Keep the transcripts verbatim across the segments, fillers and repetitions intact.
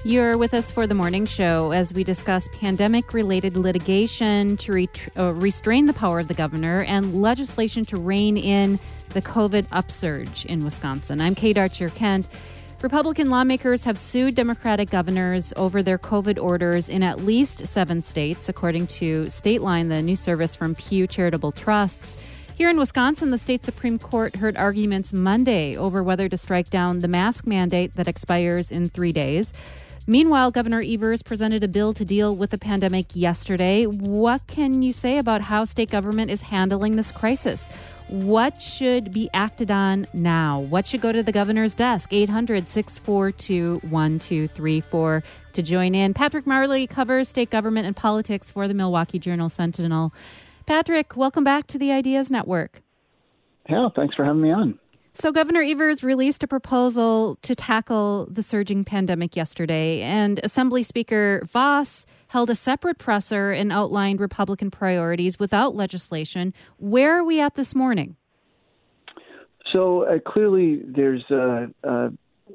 You're with us for the morning show as we discuss pandemic-related litigation to re- uh, restrain the power of the governor and legislation to rein in the COVID upsurge in Wisconsin. I'm Kate Archer-Kent. Republican lawmakers have sued Democratic governors over their COVID orders in at least seven states, according to Stateline, the news service from Pew Charitable Trusts. Here in Wisconsin, the state Supreme Court heard arguments Monday over whether to strike down the mask mandate that expires in three days. Meanwhile, Governor Evers presented a bill to deal with the pandemic yesterday. What can you say about how state government is handling this crisis? What should be acted on now? What should go to the governor's desk? eight hundred, six four two, one two three four to join in. Patrick Marley covers state government and politics for the Milwaukee Journal-Sentinel. Patrick, welcome back to the Ideas Network. Yeah, thanks for having me on. So Governor Evers released a proposal to tackle the surging pandemic yesterday, and Assembly Speaker Vos held a separate presser and outlined Republican priorities without legislation. Where are we at this morning? So uh, clearly there's uh, uh,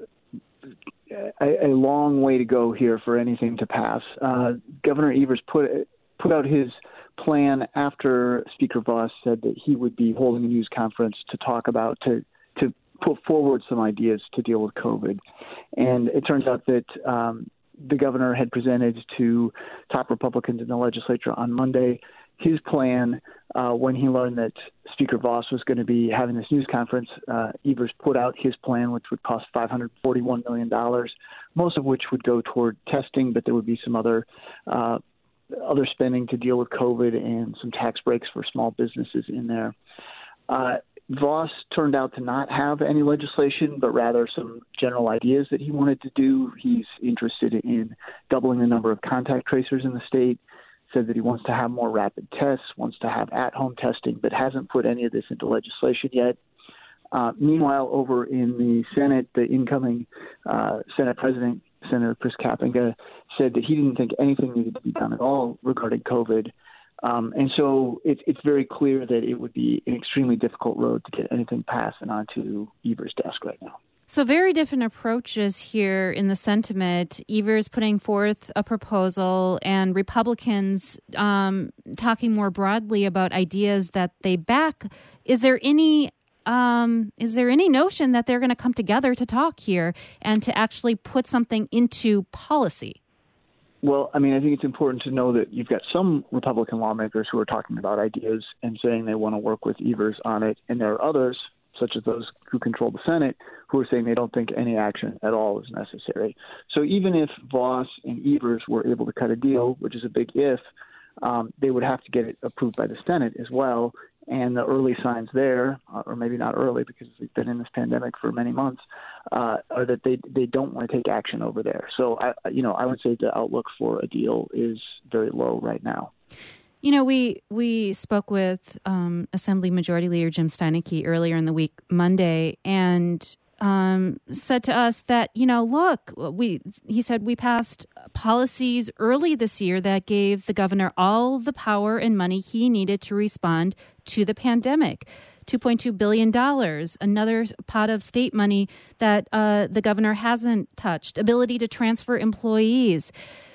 a, a long way to go here for anything to pass. Uh, Governor Evers put put out his plan after Speaker Vos said that he would be holding a news conference to talk about, to to put forward some ideas to deal with COVID. And it turns out that um, the governor had presented to top Republicans in the legislature on Monday his plan uh, when he learned that Speaker Vos was going to be having this news conference. Uh, Evers put out his plan, which would cost five hundred forty-one million dollars, most of which would go toward testing, but there would be some other uh, other spending to deal with COVID and some tax breaks for small businesses in there. Uh, Vos turned out to not have any legislation, but rather some general ideas that he wanted to do. He's interested in doubling the number of contact tracers in the state, said that he wants to have more rapid tests, wants to have at-home testing, but hasn't put any of this into legislation yet. Uh, meanwhile, over in the Senate, the incoming uh, Senate President, Senator Chris Kapenga, said that he didn't think anything needed to be done at all regarding COVID. Um, and so it, it's very clear that it would be an extremely difficult road to get anything passed and onto Evers' desk right now. So very different approaches here in the sentiment. Evers putting forth a proposal and Republicans um, talking more broadly about ideas that they back. Is there any um, is there any notion that they're going to come together to talk here and to actually put something into policy? Well, I mean, I think it's important to know that you've got some Republican lawmakers who are talking about ideas and saying they want to work with Evers on it, and there are others, such as those who control the Senate, who are saying they don't think any action at all is necessary. So even if Vos and Evers were able to cut a deal, which is a big if, um, they would have to get it approved by the Senate as well. And the early signs there, or maybe not early because we've been in this pandemic for many months, uh, are that they they don't want to take action over there. So, I, you know, I would say the outlook for a deal is very low right now. You know, we we spoke with um, Assembly Majority Leader Jim Steineke earlier in the week, Monday, and um, said to us that, you know, look, we he said we passed policies early this year that gave the governor all the power and money he needed to respond to the pandemic. two point two billion dollars, another pot of state money that uh, the governor hasn't touched, ability to transfer employees.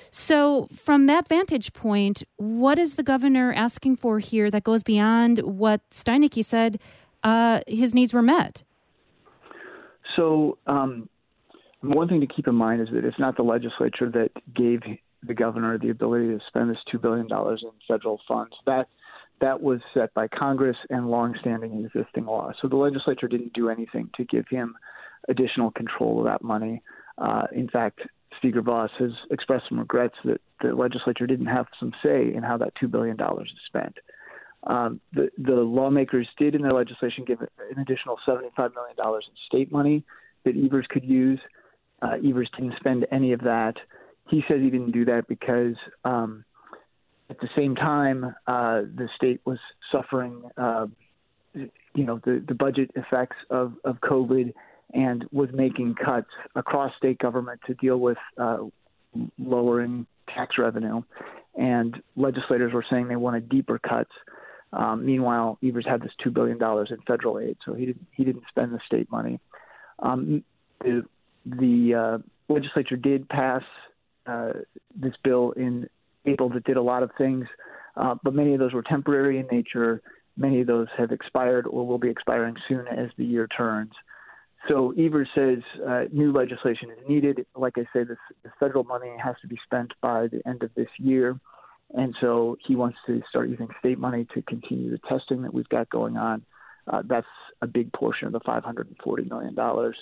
So from that vantage point, what is the governor asking for here that goes beyond what Steineke said uh, his needs were met? So um, one thing to keep in mind is that it's not the legislature that gave the governor the ability to spend this two billion dollars in federal funds. That that was set by Congress and longstanding existing law. So the legislature didn't do anything to give him additional control of that money. Uh, in fact, Speaker Vos has expressed some regrets that the legislature didn't have some say in how that two billion dollars is spent. Um, the, the lawmakers did in their legislation give an additional seventy-five million dollars in state money that Evers could use. Uh, Evers didn't spend any of that. He says he didn't do that because um, at the same time, uh, the state was suffering, uh, you know, the, the budget effects of, of COVID and was making cuts across state government to deal with uh, lowering tax revenue. And legislators were saying they wanted deeper cuts. Um, meanwhile, Evers had this two billion dollars in federal aid, so he didn't he didn't spend the state money. Um, the the uh, legislature did pass uh, this bill in April that did a lot of things, uh, but many of those were temporary in nature. Many of those have expired or will be expiring soon as the year turns. So Evers says uh, new legislation is needed. Like I say, this, this federal money has to be spent by the end of this year. And so he wants to start using state money to continue the testing that we've got going on. Uh, that's a big portion of the five hundred forty million dollars.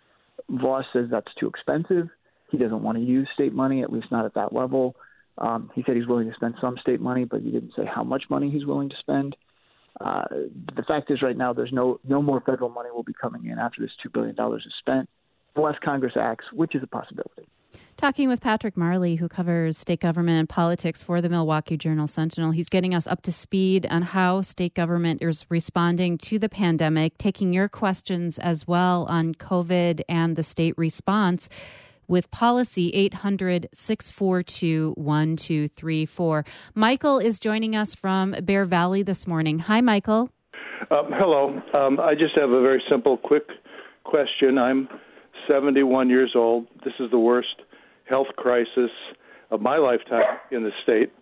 Vos says that's too expensive. He doesn't want to use state money, at least not at that level. Um, he said he's willing to spend some state money, but he didn't say how much money he's willing to spend. Uh, the fact is right now there's no no more federal money will be coming in after this two billion dollars is spent, unless Congress acts, which is a possibility. Talking with Patrick Marley, who covers state government and politics for the Milwaukee Journal-Sentinel. He's getting us up to speed on how state government is responding to the pandemic, taking your questions as well on COVID and the state response with policy eight hundred, six four two, one two three four. Michael is joining us from Bear Valley this morning. Hi, Michael. Um, hello. Um, I just have a very simple, quick question. I'm seventy-one years old. This is the worst health crisis of my lifetime in the state.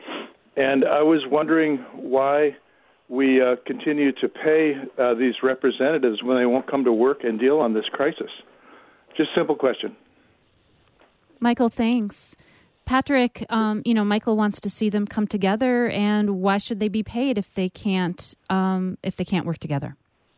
And I was wondering why we uh, continue to pay uh, these representatives when they won't come to work and deal on this crisis. Just simple question. Michael, thanks. Patrick, um, you know, Michael wants to see them come together, and why should they be paid if they can't um, if they can't work together?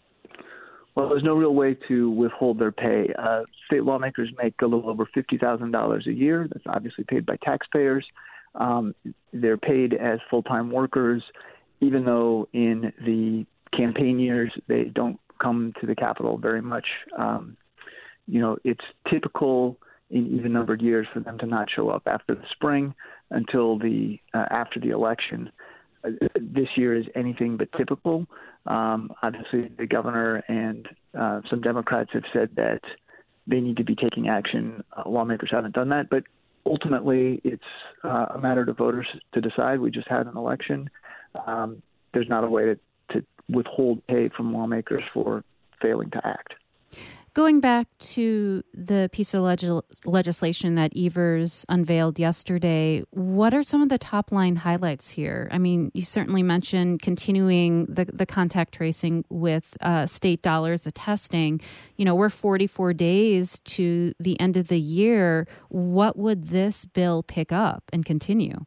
Well, there's no real way to withhold their pay. Uh, state lawmakers make a little over fifty thousand dollars a year. That's obviously paid by taxpayers. Um, they're paid as full-time workers, even though in the campaign years they don't come to the Capitol very much. Um, you know, it's typical in even-numbered years for them to not show up after the spring until the uh, after the election. Uh, this year is anything but typical. Um, obviously, the governor and uh, some Democrats have said that they need to be taking action. Uh, lawmakers haven't done that, but ultimately, it's uh, a matter to voters to decide. We just had an election. Um, there's not a way to, to withhold pay from lawmakers for failing to act. Going back to the piece of leg- legislation that Evers unveiled yesterday, what are some of the top-line highlights here? I mean, you certainly mentioned continuing the, the contact tracing with uh, state dollars, the testing. You know, we're forty-four days to the end of the year. What would this bill pick up and continue?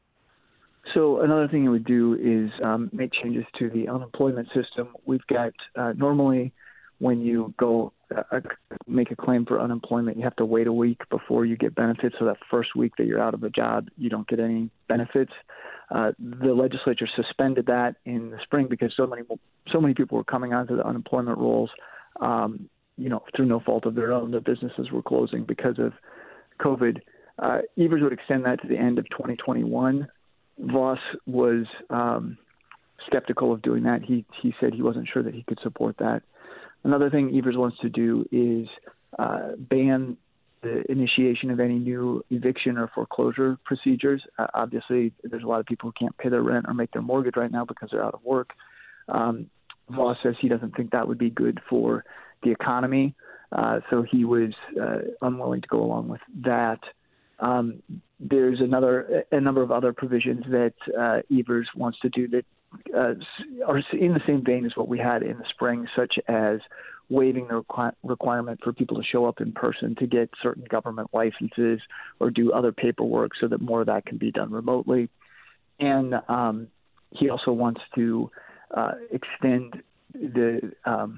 So another thing it would do is um, make changes to the unemployment system. We've got uh, normally when you go uh, make a claim for unemployment, you have to wait a week before you get benefits. So that first week that you're out of a job, you don't get any benefits. Uh, the legislature suspended that in the spring because so many so many people were coming onto the unemployment rolls, um, you know, through no fault of their own. Their businesses were closing because of COVID. Uh, Evers would extend that to the end of twenty twenty-one. Vos was um, skeptical of doing that. He he said he wasn't sure that he could support that. Another thing Evers wants to do is uh, ban the initiation of any new eviction or foreclosure procedures. Uh, obviously, there's a lot of people who can't pay their rent or make their mortgage right now because they're out of work. Um, Vos says he doesn't think that would be good for the economy, uh, so he was uh, unwilling to go along with that. Um, there's another a number of other provisions that uh, Evers wants to do that uh, are in the same vein as what we had in the spring, such as waiving the requ- requirement for people to show up in person to get certain government licenses or do other paperwork so that more of that can be done remotely. And um, he also wants to uh, extend the um,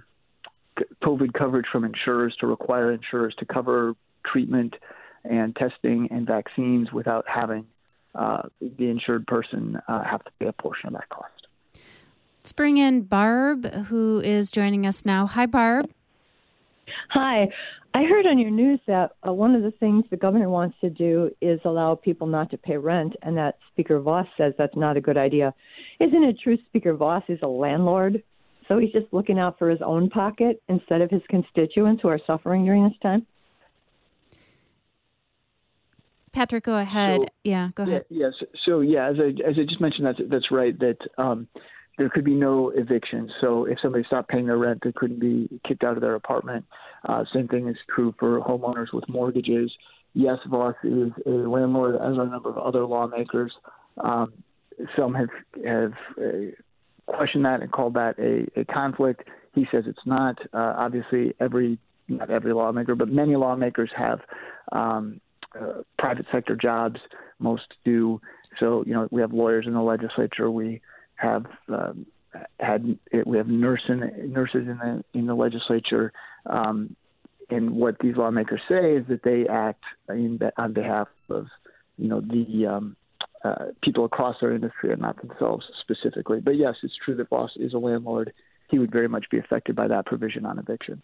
COVID coverage from insurers to require insurers to cover treatment and testing and vaccines without having uh, the insured person uh, have to pay a portion of that cost. Let's bring in Barb, who is joining us now. Hi, Barb. Hi. I heard on your news that uh, one of the things the governor wants to do is allow people not to pay rent, and that Speaker Vos says that's not a good idea. Isn't it true Speaker Vos is a landlord? So he's just looking out for his own pocket instead of his constituents who are suffering during this time? Patrick, go ahead. So, yeah, go ahead. Yeah, yes. So, yeah, as I, as I just mentioned, that's, that's right, that um, there could be no eviction. So if somebody stopped paying their rent, they couldn't be kicked out of their apartment. Uh, same thing is true for homeowners with mortgages. Yes, Vos is a landlord, as are a number of other lawmakers. Um, some have have uh, questioned that and called that a, a conflict. He says it's not. Uh, obviously, every not every lawmaker, but many lawmakers have um, uh, private sector jobs. Most do. So, you know, we have lawyers in the legislature. We have um, had we have nursing nurses in the in the legislature. Um, and what these lawmakers say is that they act in, on behalf of, you know, the um, uh, people across our industry and not themselves specifically. But yes, it's true that Vos is a landlord. He would very much be affected by that provision on eviction.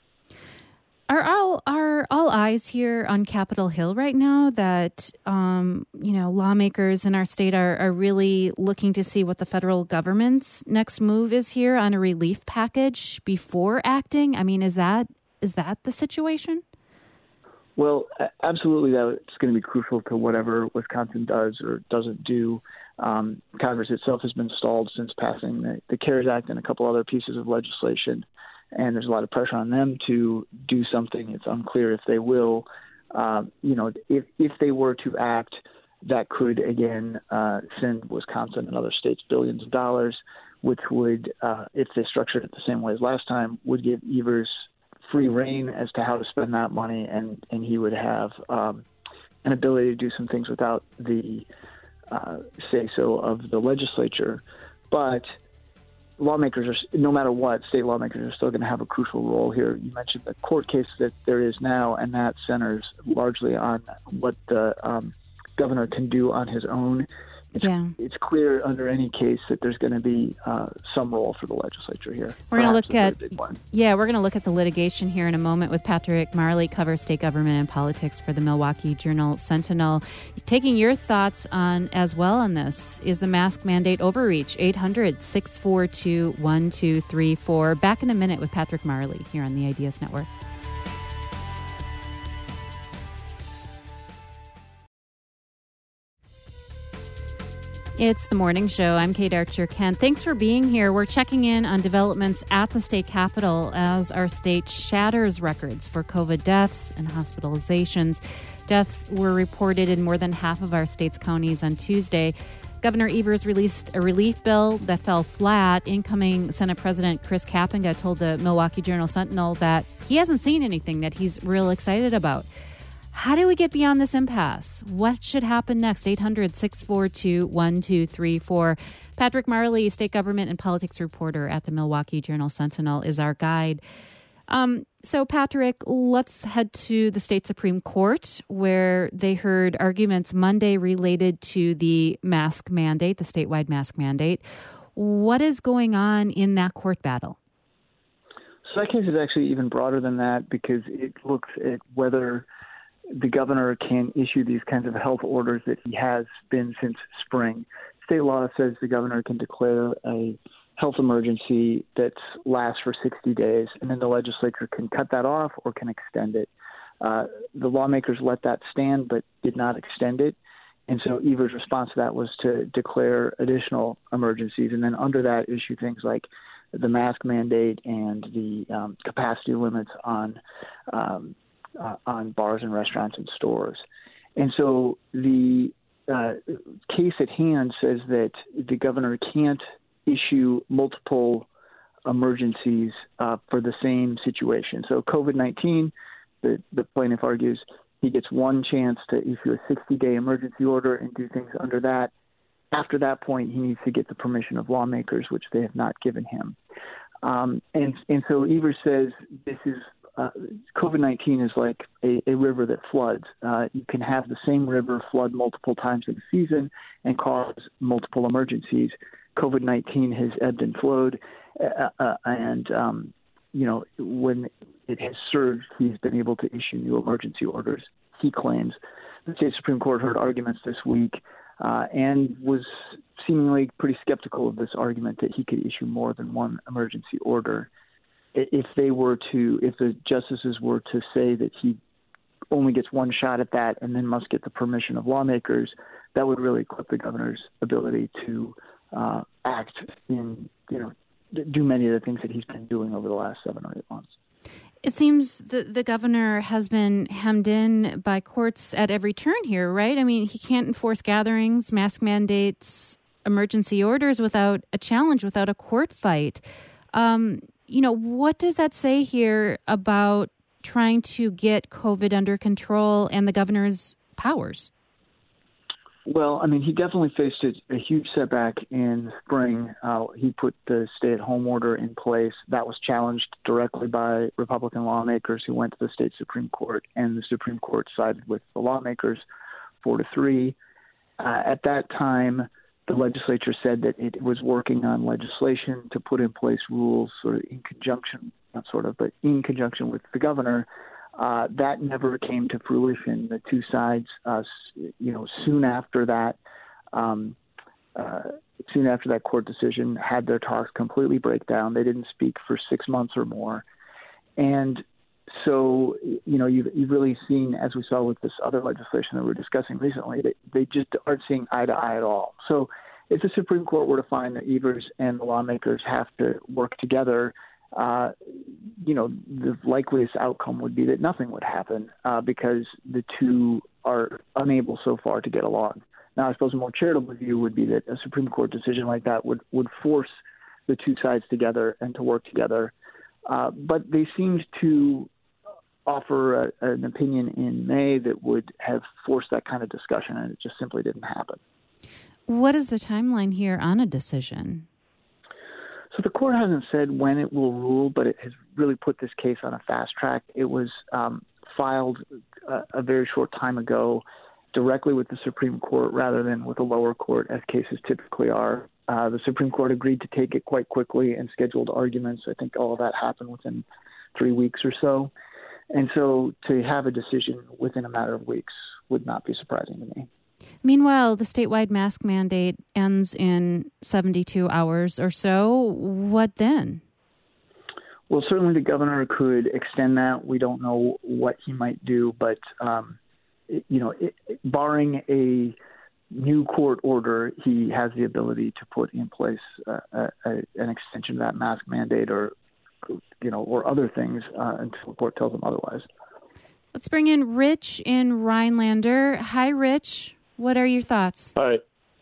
Are all are all eyes here on Capitol Hill right now that um, you know lawmakers in our state are, are really looking to see what the federal government's next move is here on a relief package before acting? I mean, is that is that the situation? Well, absolutely, that's going to be crucial to whatever Wisconsin does or doesn't do. Um, Congress itself has been stalled since passing the, the CARES Act and a couple other pieces of legislation. And there's a lot of pressure on them to do something. It's unclear if they will. Uh, you know, if if they were to act, that could, again, uh, send Wisconsin and other states billions of dollars, which would, uh, if they structured it the same way as last time, would give Evers free rein as to how to spend that money, and, and he would have um, an ability to do some things without the uh, say-so of the legislature. But lawmakers are, no matter what, state lawmakers are still going to have a crucial role here. You mentioned the court case that there is now, and that centers largely on what the um, governor can do on his own. It's, yeah. it's clear under any case that there's going to be uh, some role for the legislature here. We're going to look at yeah, we're going to look at the litigation here in a moment with Patrick Marley, covers state government and politics for the Milwaukee Journal Sentinel. Taking your thoughts on as well on this is the mask mandate overreach. eight hundred, six four two, one two three four. Back in a minute with Patrick Marley here on the Ideas Network. It's the morning show. I'm Kate Archer-Kent. Thanks for being here. We're checking in on developments at the state capitol as our state shatters records for COVID deaths and hospitalizations. Deaths were reported in more than half of our state's counties on Tuesday. Governor Evers released a relief bill that fell flat. Incoming Senate President Chris Kapenga told the Milwaukee Journal Sentinel that he hasn't seen anything that he's real excited about. How do we get beyond this impasse? What should happen next? eight hundred, six four two, one two three four. Patrick Marley, state government and politics reporter at the Milwaukee Journal Sentinel, is our guide. Um, so, Patrick, let's head to the state Supreme Court, where they heard arguments Monday related to the mask mandate, the statewide mask mandate. What is going on in that court battle? So that case is actually even broader than that because it looks at whether the governor can issue these kinds of health orders that he has been since spring. State law says the governor can declare a health emergency that lasts for sixty days, and then the legislature can cut that off or can extend it. Uh, the lawmakers let that stand but did not extend it. And so Evers' response to that was to declare additional emergencies, and then under that issue things like the mask mandate and the um, capacity limits on um, Uh, on bars and restaurants and stores. And so the uh, case at hand says that the governor can't issue multiple emergencies uh, for the same situation. So COVID nineteen, the, the plaintiff argues, he gets one chance to issue a sixty-day emergency order and do things under that. After that point, he needs to get the permission of lawmakers, which they have not given him. Um, and, and so Evers says this is Uh, COVID nineteen is like a, a river that floods. Uh, you can have the same river flood multiple times in a season and cause multiple emergencies. COVID nineteen has ebbed and flowed, uh, uh, and um, you know when it has surged, he's been able to issue new emergency orders. He claims the state Supreme Court heard arguments this week uh, and was seemingly pretty skeptical of this argument that he could issue more than one emergency order. If they were to, if the justices were to say that he only gets one shot at that and then must get the permission of lawmakers, that would really clip the governor's ability to uh, act in, you know, do many of the things that he's been doing over the last seven or eight months. It seems the, the governor has been hemmed in by courts at every turn here, right? I mean, he can't enforce gatherings, mask mandates, emergency orders without a challenge, without a court fight. Um, you know, what does that say here about trying to get COVID under control and the governor's powers? Well, I mean, he definitely faced a, a huge setback in spring. Uh, he put the stay-at-home order in place. That was challenged directly by Republican lawmakers who went to the state Supreme Court, and the Supreme Court sided with the lawmakers four to three. Uh, at that time, the legislature said that it was working on legislation to put in place rules sort of in conjunction, not sort of, but in conjunction with the governor. Uh, that never came to fruition. The two sides, uh, you know, soon after that, um, uh, soon after that court decision, had their talks completely break down. They didn't speak for six months or more. And so, you know, you've, you've really seen, as we saw with this other legislation that we were discussing recently, that they just aren't seeing eye to eye at all. So if the Supreme Court were to find that Evers and the lawmakers have to work together, uh, you know, the likeliest outcome would be that nothing would happen uh, because the two are unable so far to get along. Now, I suppose a more charitable view would be that a Supreme Court decision like that would, would force the two sides together and to work together. Uh, but they seemed to offer a, an opinion in May that would have forced that kind of discussion, and it just simply didn't happen. What is the timeline here on a decision? So the court hasn't said when it will rule, but it has really put this case on a fast track. It was um, filed a, a very short time ago directly with the Supreme Court rather than with a lower court, as cases typically are. Uh, the Supreme Court agreed to take it quite quickly and scheduled arguments. I think all of that happened within three weeks or so. And so to have a decision within a matter of weeks would not be surprising to me. Meanwhile, the statewide mask mandate ends in seventy-two hours or so. What then? Well, certainly the governor could extend that. We don't know what he might do, but, um, it, you know, it, barring a new court order, he has the ability to put in place uh, a, a, an extension of that mask mandate or, you know, or other things uh, until the court tells him otherwise. Let's bring in Rich in Rhinelander. Hi, Rich. What are your thoughts? Hi.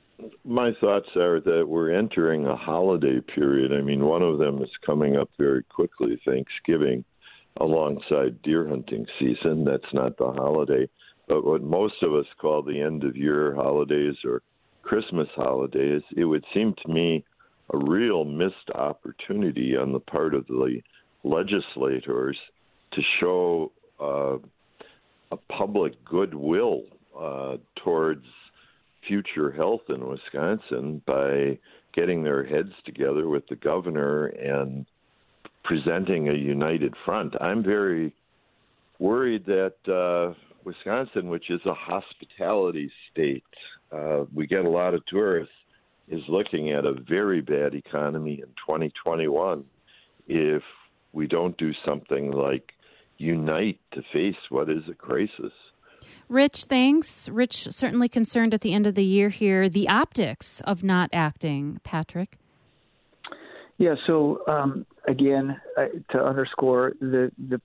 My thoughts are that we're entering a holiday period. I mean, one of them is coming up very quickly, Thanksgiving, alongside deer hunting season. That's not the holiday. But what most of us call the end-of-year holidays or Christmas holidays, it would seem to me a real missed opportunity on the part of the legislators to show uh, a public goodwill uh, towards future health in Wisconsin by getting their heads together with the governor and presenting a united front. I'm very worried that uh, Wisconsin, which is a hospitality state, uh, we get a lot of tourists, is looking at a very bad economy in twenty twenty-one if we don't do something like unite to face what is a crisis. Rich, thanks. Rich, certainly concerned at the end of the year here, the optics of not acting. Patrick? Yeah, so um, again, uh, to underscore, the, the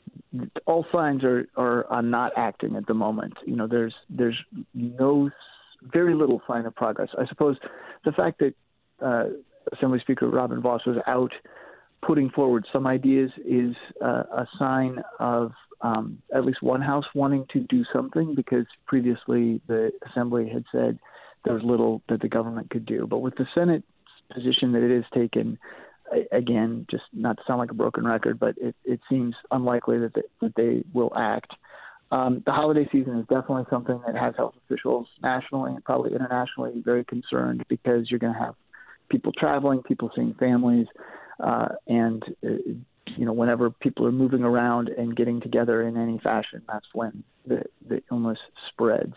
all signs are, are on not acting at the moment. You know, there's there's no, very little sign of progress. I suppose the fact that uh, Assembly Speaker Robin Vos was out putting forward some ideas is uh, a sign of um, at least one house wanting to do something, because previously the Assembly had said there was little that the government could do. But with the Senate's position that it has taken, again, just not to sound like a broken record, but it, it seems unlikely that they, that they will act. Um, the holiday season is definitely something that has health officials nationally and probably internationally very concerned, because you're going to have people traveling, people seeing families, uh, and, uh, you know, whenever people are moving around and getting together in any fashion, that's when the, the illness spreads.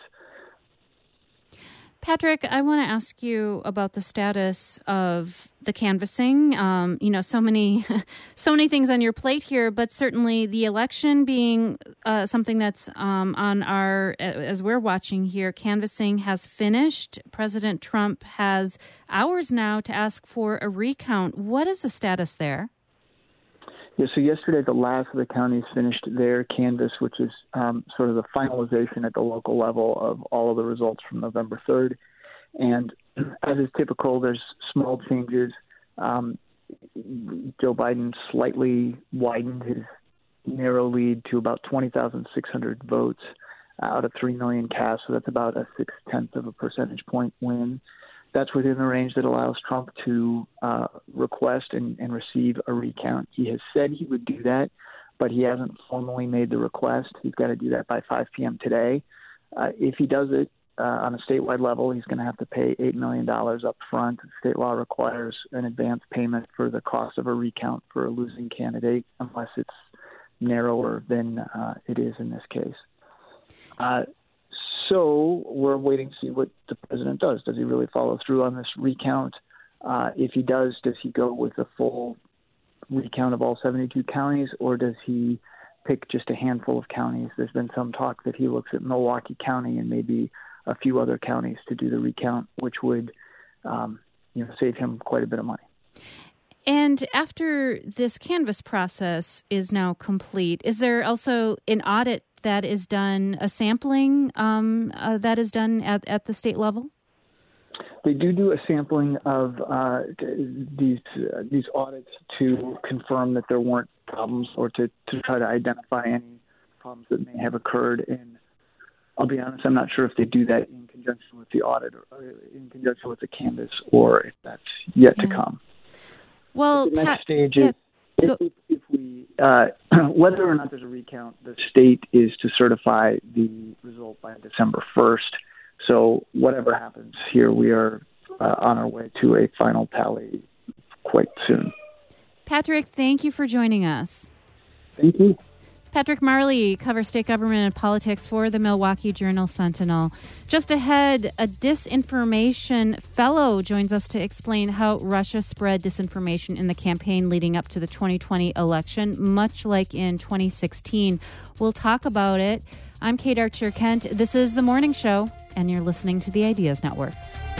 Patrick, I want to ask you about the status of the canvassing. Um, you know, so many, so many things on your plate here, but certainly the election being uh, something that's um, on our, as we're watching here, canvassing has finished. President Trump has hours now to ask for a recount. What is the status there? Yeah, so yesterday the last of the counties finished their canvass, which is um, sort of the finalization at the local level of all of the results from November third. And as is typical, there's small changes. Um, Joe Biden slightly widened his narrow lead to about twenty thousand six hundred votes out of three million cast, so that's about a six-tenths of a percentage point win. That's within the range that allows Trump to uh, request and, and receive a recount. He has said he would do that, but he hasn't formally made the request. He's got to do that by five p.m. today. Uh, if he does it uh, on a statewide level, he's going to have to pay eight million dollars up front. State law requires an advance payment for the cost of a recount for a losing candidate, unless it's narrower than uh, it is in this case. Uh, so we're waiting to see what the president does. Does he really follow through on this recount? Uh, if he does, does he go with a full recount of all seventy-two counties, or does he pick just a handful of counties? There's been some talk that he looks at Milwaukee County and maybe a few other counties to do the recount, which would um, you know, save him quite a bit of money. And after this canvass process is now complete, is there also an audit that is done, a sampling um, uh, that is done at, at the state level? They do do a sampling of uh, these uh, these audits to confirm that there weren't problems, or to, to try to identify any problems that may have occurred. And I'll be honest, I'm not sure if they do that in conjunction with the audit or in conjunction with the canvass, or if that's yet yeah. to come. Well, the next Pat, stage yeah, is if, if, if we, uh, whether or not there's a recount, the state is to certify the result by December first. So whatever happens here, we are uh, on our way to a final tally quite soon. Patrick, thank you for joining us. Thank you. Patrick Marley covers state government and politics for the Milwaukee Journal-Sentinel. Just ahead, a disinformation fellow joins us to explain how Russia spread disinformation in the campaign leading up to the twenty twenty election, much like in twenty sixteen. We'll talk about it. I'm Kate Archer-Kent. This is The Morning Show, and you're listening to the Ideas Network.